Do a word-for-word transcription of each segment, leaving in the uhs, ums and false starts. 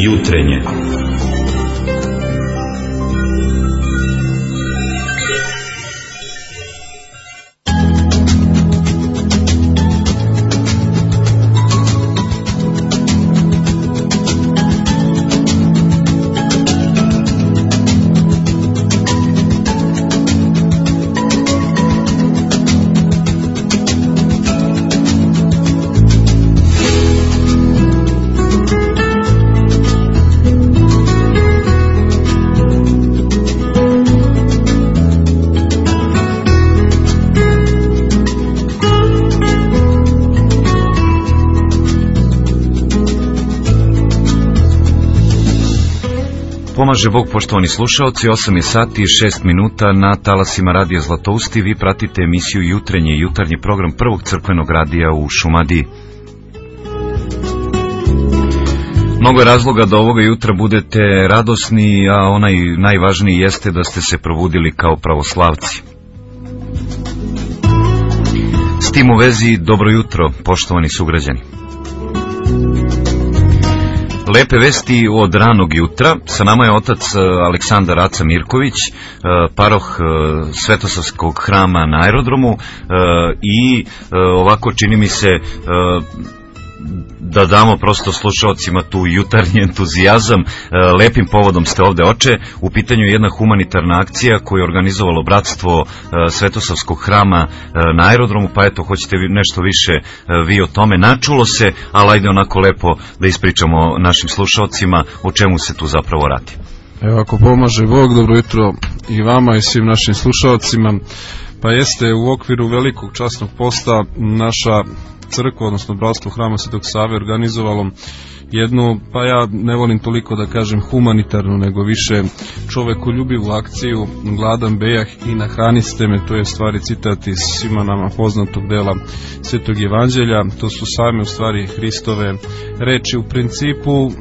Jutrenje. Pomaže Bog, poštovani slušaoci, osam je sati i šest minuta na talasima Radija Zlatousti. Vi pratite emisiju Jutrenje, jutarnji program prvog crkvenog radija u Šumadiji. Mnogo je razloga da ovoga jutra budete radosni, a onaj najvažniji jeste da ste se probudili kao pravoslavci. S tim u vezi, dobro jutro, poštovani sugrađani. Lepe vesti od ranog jutra. Sa nama je otac Aleksandar Aca Mirković, paroh Svetosavskog hrama na aerodromu, i ovako čini mi se da damo prosto slušalcima tu jutarnji entuzijazam. Lepim povodom ste ovde, oče. U pitanju je jedna humanitarna akcija koju je organizovalo bratstvo Svetosavskog hrama na aerodromu, pa eto, hoćete nešto više vi o tome. Načulo se, ali ajde onako lepo da ispričamo našim slušalcima o čemu se tu zapravo radi. Evo, ako pomaže Bog, dobro jutro i vama i svim našim slušalcima. Pa jeste, u okviru velikog časnog posta naša crkva, odnosno bratstvo hrama Svetog Save, organizovalo jednu, pa ja ne volim toliko da kažem humanitarnu, nego više čovekoljubivu akciju Gladan bejah i nahraniste me. To je stvari citat iz svima nama poznatog dela Svetog Evanđelja. To su same u stvari Hristove reči. U principu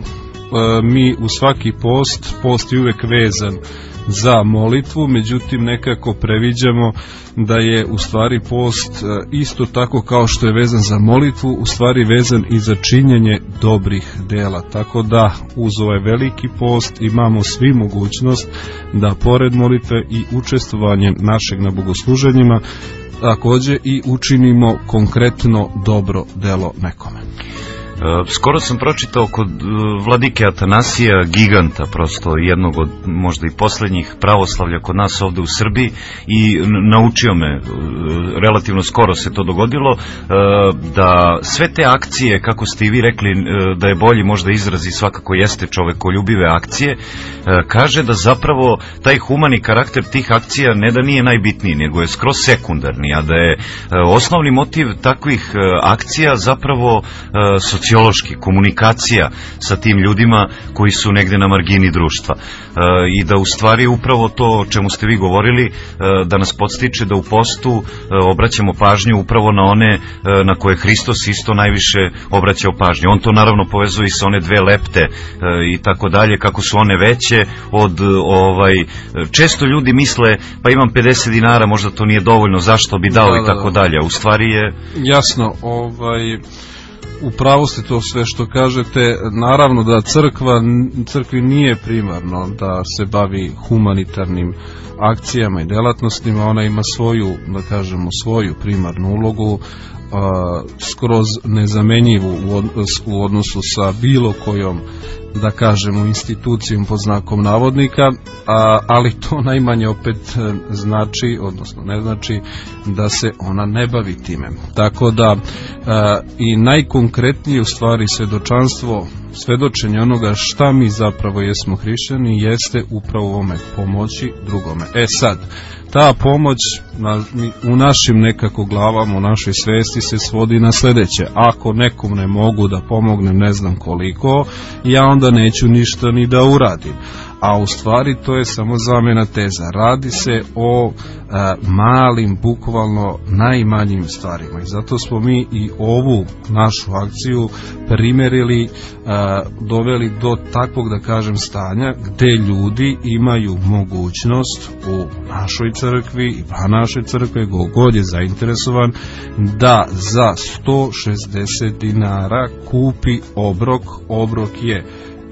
mi u svaki post, post je uvek vezan za molitvu, međutim nekako previđamo da je u stvari post isto tako kao što je vezan za molitvu, u stvari vezan i za činjenje dobrih dela. Tako da uz ovaj veliki post imamo svi mogućnost da pored molitve i učestvovanje našeg na bogosluženjima takođe i učinimo konkretno dobro delo nekome. Skoro sam pročitao kod vladike Atanasija, giganta, prosto jednog od možda i poslednjih pravoslavlja kod nas ovde u Srbiji, i naučio me, relativno skoro se to dogodilo, da sve te akcije, kako ste i vi rekli, da je bolji možda izraz i svakako jeste čovekoljubive akcije, kaže da zapravo taj humani karakter tih akcija ne da nije najbitniji, nego je skroz sekundarni, a da je osnovni motiv takvih akcija zapravo socijalni, sociološki, komunikacija sa tim ljudima koji su negde na margini društva. E, i da u stvari upravo to o čemu ste vi govorili, e, da nas podstiče da u postu e, obraćamo pažnju upravo na one e, na koje Hristos isto najviše obraćao pažnju. On to naravno povezuje i sa one dve lepte e, i tako dalje, kako su one veće od ovaj, često ljudi misle pa imam pedeset dinara, možda to nije dovoljno, zašto bi dao, da, da, da. I tako dalje. U stvari je jasno, ovaj u pravu ste to sve što kažete. Naravno da crkva, crkvi nije primarno da se bavi humanitarnim akcijama i delatnostima, ona ima svoju, da kažemo, svoju primarnu ulogu, a, skroz nezamenjivu u odnosu sa bilo kojom, da kažemo, institucijom pod znakom navodnika, a, ali to najmanje opet znači, odnosno ne znači da se ona ne bavi time. Tako da a, i najkonkretnije u stvari svedočanstvo, svedočenje onoga šta mi zapravo jesmo hrišćani, jeste upravo ovome, pomoći drugome. E sad, ta pomoć na, u našim nekako glavama, u našoj svesti se svodi na sledeće: ako nekom ne mogu da pomognem ne znam koliko, ja onda neću ništa ni da uradim. A u stvari to je samo zamena teza. Radi se o a, malim, bukvalno najmanjim stvarima. I zato smo mi i ovu našu akciju primerili, a, doveli do takvog, da kažem, stanja gde ljudi imaju mogućnost u našoj crkvi i van naše crkve, god je zainteresovan, da za sto šezdeset dinara kupi obrok. Obrok je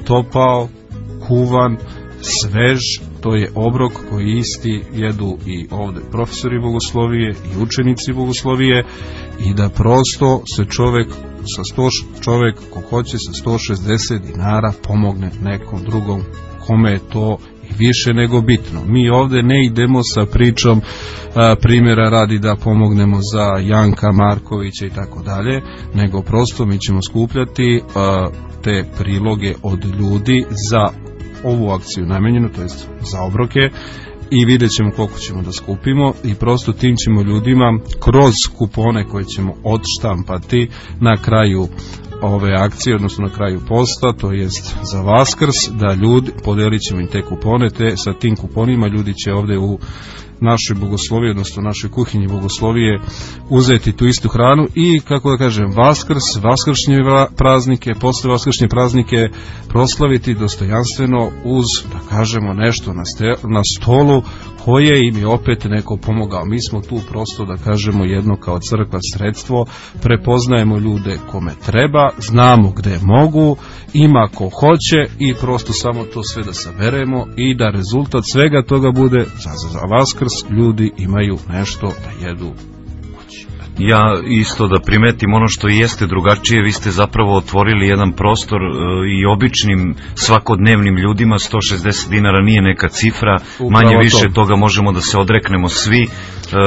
topao, kuvan, svež, to je obrok koji isti jedu i ovde profesori bogoslovije i učenici bogoslovije, i da prosto se čovek sa sto, čovek ko hoće sa sto šezdeset dinara pomogne nekom drugom kome je to i više nego bitno. Mi ovde ne idemo sa pričom a, primjera radi da pomognemo za Janka Markovića i tako dalje, nego prosto mi ćemo skupljati a, te priloge od ljudi za ovu akciju namenjenu, to jest za obroke, i vidjet ćemo koliko ćemo da skupimo i prosto tim ćemo ljudima kroz kupone koje ćemo odštampati na kraju ove akcije, odnosno na kraju posta, to jest za Vaskrs, da ljudi, podelit ćemo im te kupone, te sa tim kuponima ljudi će ovde u našoj bogosloviji, odnosno našoj kuhinji bogoslovije uzeti tu istu hranu i, kako da kažem, Vaskrs, vaskršnje praznike, posle vaskršnje praznike proslaviti dostojanstveno uz, da kažemo, nešto na, ste, na stolu koje im je opet neko pomogao. Mi smo tu prosto, da kažemo, jedno kao crkva sredstvo, prepoznajemo ljude kome treba, znamo gde mogu, ima ko hoće i prosto samo to sve da saberemo i da rezultat svega toga bude za, za, za Vaskrs ljudi imaju nešto da jedu. Ja isto da primetim ono što jeste drugačije, vi ste zapravo otvorili jedan prostor e, i običnim svakodnevnim ljudima. Sto šezdeset dinara nije neka cifra, upravo manje to. Više toga možemo da se odreknemo svi, e,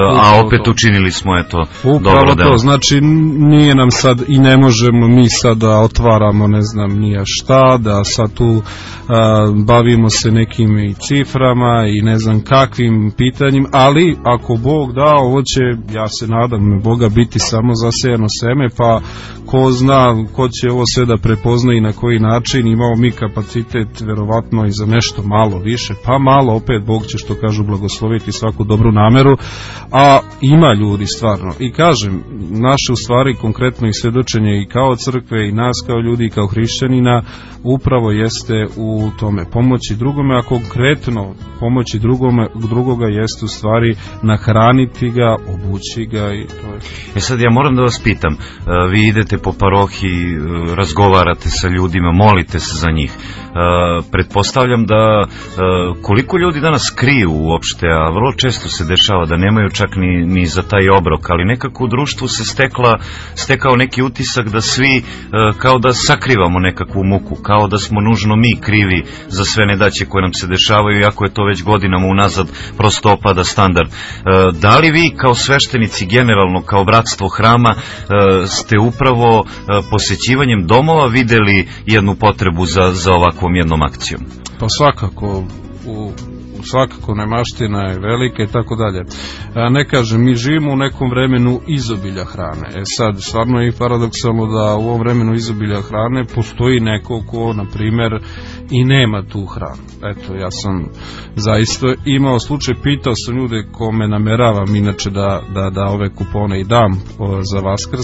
a opet to. Učinili smo eto upravo dobro delo. To, znači nije nam sad i ne možemo mi sad da otvaramo ne znam nija šta, da sad tu a, bavimo se nekim i ciframa i ne znam kakvim pitanjima, ali ako Bog da, ovo će, ja se nadam, Bog biti samo zasejano seme, pa ko zna ko će ovo sve da prepozna i na koji način. Imamo mi kapacitet verovatno i za nešto malo više, pa malo opet Bog će, što kažu, blagosloviti svaku dobru nameru, a ima ljudi stvarno. I kažem, naše u stvari konkretno i svedočenje i kao crkve i nas kao ljudi i kao hrišćanina upravo jeste u tome pomoći drugome, a konkretno pomoći drugome, drugoga jeste u stvari nahraniti ga, obući ga i to je. E sad ja moram da vas pitam, vi idete po parohiji, razgovarate sa ljudima, molite se za njih. Pretpostavljam da koliko ljudi danas kriju uopšte, a vrlo često se dešava da nemaju čak ni, ni za taj obrok, ali nekako u društvu se stekla, stekao neki utisak da svi kao da sakrivamo nekakvu muku, kao da smo nužno mi krivi za sve nedaće koje nam se dešavaju, iako je to već godinama unazad prosto opada standard. Da li vi kao sveštenici generalno, kao bratstvo hrama, ste upravo posećivanjem domova videli jednu potrebu za, za ovakvom jednom akcijom? Pa svakako, u svakako nemaština je velika i tako dalje. Ne kažem, mi živimo u nekom vremenu izobilja hrane. E sad, stvarno je i paradoksalno da u ovom vremenu izobilja hrane postoji neko ko, na primer, i nema tu hranu. Eto, ja sam zaista imao slučaj, pitao sam ljude kome nameravam inače da, da, da ove kupone i dam za Vaskrs,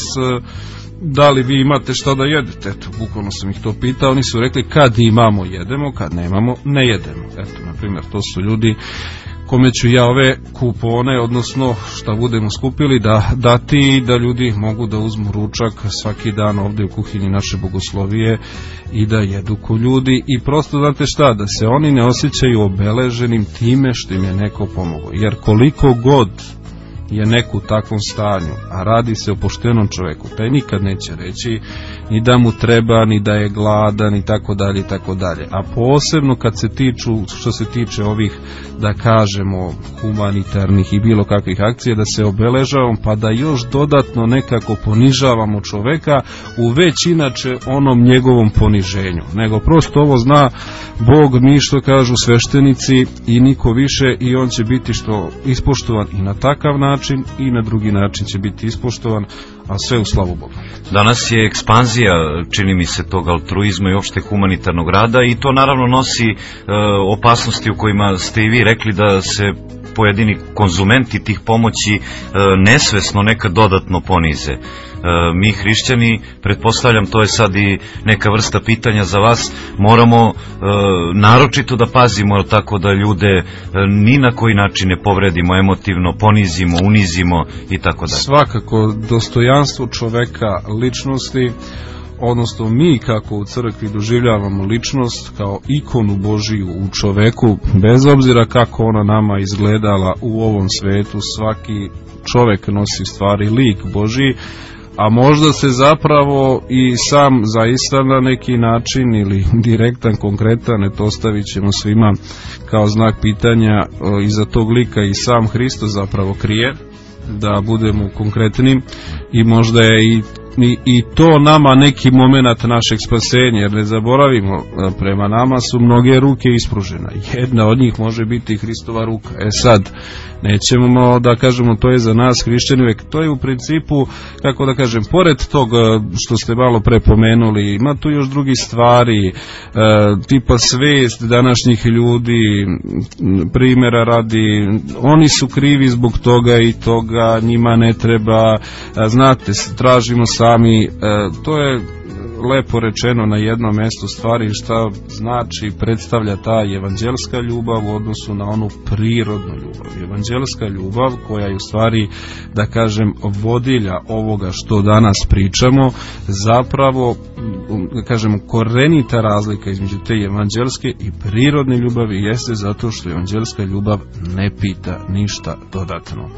da li vi imate šta da jedete. Eto, bukvalno sam ih to pitao, oni su rekli kad imamo jedemo, kad nemamo ne jedemo. Eto, na primjer, to su ljudi kome ću ja ove kupone, odnosno šta budemo skupili, da dati, da ljudi mogu da uzmu ručak svaki dan ovde u kuhinji naše bogoslovije i da jedu ko ljudi i prosto, znate šta, da se oni ne osjećaju obeleženim time što im je neko pomogao, jer koliko god je neko u takvom stanju, a radi se o poštenom čoveku, taj nikad neće reći ni da mu treba, ni da je gladan i tako dalje i tako dalje. A posebno kad se tiču, što se tiče ovih, da kažemo, humanitarnih i bilo kakvih akcija, da se obeležavamo, pa da još dodatno nekako ponižavamo čoveka u već inače onom njegovom poniženju. Nego prosto ovo zna Bog, mi što kažu sveštenici i niko više, i on će biti što ispoštovan i na takav način i na drugi način će biti ispoštovan, a sve u slavu Boga. Danas je ekspanzija, čini mi se, tog altruizma i opšte humanitarnog rada i to naravno nosi e, opasnosti u kojima ste i vi rekli da se pojedini konzumenti tih pomoći e, nesvesno nekad dodatno ponize. E, mi hrišćani, pretpostavljam, to je sad i neka vrsta pitanja za vas, moramo e, naročito da pazimo tako da ljude e, ni na koji način ne povredimo emotivno, ponizimo, unizimo i tako dalje. Svakako, dostojanstvo čoveka, ličnosti, odnosno mi kako u crkvi doživljavamo ličnost kao ikonu Božiju u čoveku, bez obzira kako ona nama izgledala u ovom svetu, svaki čovek nosi stvari lik Božiji, a možda se zapravo i sam zaista na neki način ili direktan, konkretan, eto ostavit ćemo svima kao znak pitanja, iza tog lika i sam Hristos zapravo krije, da budemo konkretni, i možda je i I, i to nama neki moment našeg spasenja, jer ne zaboravimo, prema nama su mnoge ruke ispružene, jedna od njih može biti Hristova ruka. E sad, nećemo da kažemo to je za nas hrišćani uvek, to je u principu, kako da kažem, pored toga što ste malo prepomenuli, ima tu još drugi stvari, e, tipa svest današnjih ljudi, primjera radi, oni su krivi zbog toga i toga, njima ne treba, znate, tražimo sami, e, to je lepo rečeno na jednom mjestu stvari šta znači predstavlja ta evanđelska ljubav u odnosu na onu prirodnu ljubav. Evanđelska ljubav koja je u stvari, da kažem, vodilja ovoga što danas pričamo, zapravo, da kažem, korenita razlika između te evanđelske i prirodne ljubavi jeste zato što evanđelska ljubav ne pita ništa dodatno.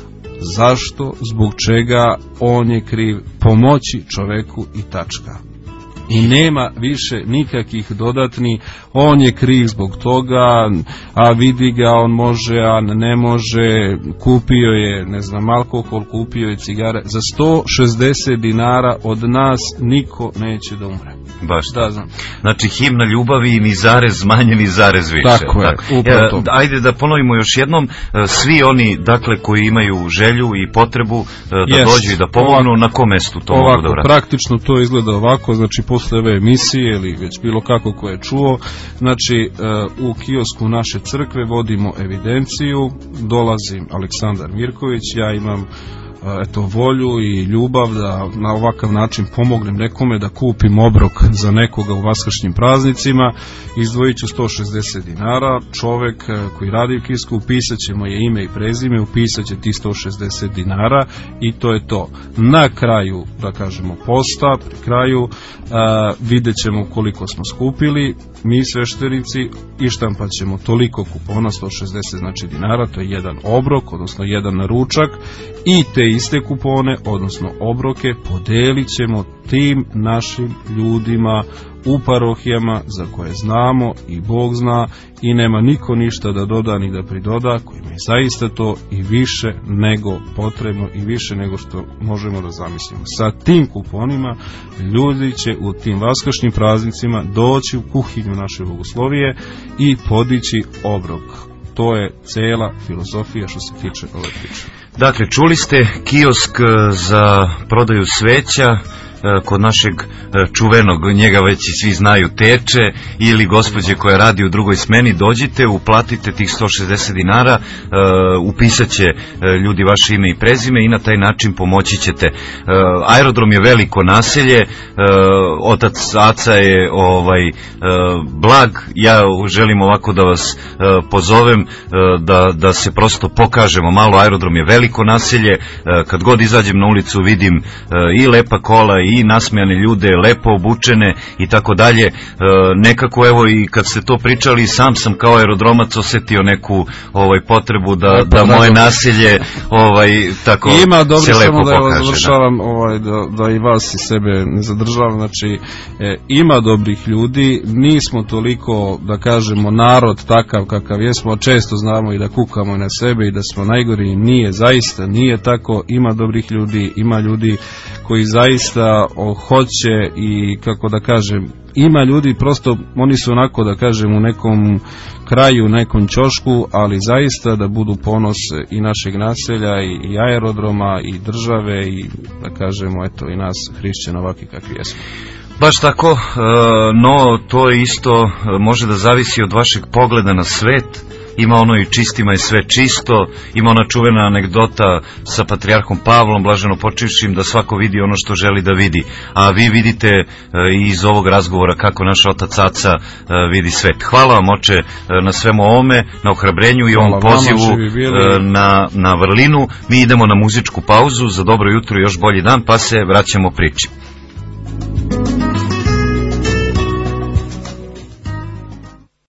Zašto, zbog čega, on je kriv, pomoći čoveku i tačka. I nema više nikakvih dodatni, on je kriv zbog toga, a vidi ga, on može, a ne može, kupio je, ne znam, alkohol, kupio je cigare, za sto šezdeset dinara od nas niko neće da umre. Baš da, znam. Znači himna ljubavi, ni zarez manje, ni zarez više. Tako je, tako. Upravo to. Ajde da ponovimo još jednom, svi oni, dakle, koji imaju želju i potrebu da Jest. dođu i da pomognu, ovako, na kom mestu to ovako, mogu da vrati? Praktično to izgleda ovako, znači posle ove emisije ili već bilo kako ko je čuo, znači u kiosku naše crkve vodimo evidenciju, dolazim Aleksandar Mirković, ja imam eto volju i ljubav da na ovakav način pomognem nekome da kupim obrok za nekoga u vaskršnjim praznicima, izdvojit ću sto šezdeset dinara, čovek koji radi u kiosku, upisat će moje ime i prezime, upisat će ti sto šezdeset dinara i to je to. Na kraju, da kažemo, posta, pri kraju a, vidjet ćemo koliko smo skupili, mi sveštenici, i štampat ćemo toliko kupona, sto šezdeset znači dinara, to je jedan obrok, odnosno jedan naručak, i te iste kupone, odnosno obroke, podelit ćemo tim našim ljudima u parohijama za koje znamo i Bog zna i nema niko ništa da doda ni da pridoda, kojima je zaista to i više nego potrebno i više nego što možemo da zamislimo. Sa tim kuponima ljudi će u tim vaskršnjim praznicima doći u kuhinju naše bogoslovije i podići obrok. To je cela filozofija što se tiče ove priče. Dakle, čuli ste, kiosk za prodaju sveća kod našeg čuvenog, njega već i svi znaju, Teče, ili gospođe koja radi u drugoj smeni, dođite, uplatite tih sto šezdeset dinara, upisat će ljudi vaše ime i prezime i na taj način pomoći ćete. Aerodrom je veliko naselje, otac Aca je ovaj blag, ja želim ovako da vas pozovem da, da se prosto pokažemo malo, aerodrom je veliko naselje, kad god izađem na ulicu vidim i lepa kola i nasmejane ljude, lepo obučene i tako dalje. Nekako, evo, i kad ste to pričali, sam sam kao aerodromac osetio neku ovaj potrebu da, Lepo, da moje naselje ovaj tako ima dobro, se lepo samo da pokaže. Završavam, da. Ovaj, da, da i vas i sebe ne zadržavam, znači e, ima dobrih ljudi, nismo toliko, da kažemo, narod takav kakav jesmo, često znamo i da kukamo na sebe i da smo najgori, nije, zaista nije tako, ima dobrih ljudi, ima ljudi koji zaista o, hoće i, kako da kažem, ima ljudi, prosto oni su onako, da kažem, u nekom kraju, u nekom ćošku, ali zaista da budu ponos i našeg naselja i, i aerodroma i države i, da kažemo, eto, i nas hrišćana ovakvi kakvi jesmo. Baš tako, no to isto može da zavisi od vašeg pogleda na svet. Ima ono i čistima je sve čisto, ima ona čuvena anegdota sa patrijarhom Pavlom, blaženo počivšim, da svako vidi ono što želi da vidi, a vi vidite e, iz ovog razgovora kako naš otac Aca e, vidi svet. Hvala vam, oče, na svemu ovome, na ohrabrenju i ovom pozivu e, na, na vrlinu. Mi idemo na muzičku pauzu za dobro jutro i još bolji dan, pa se vraćamo priči.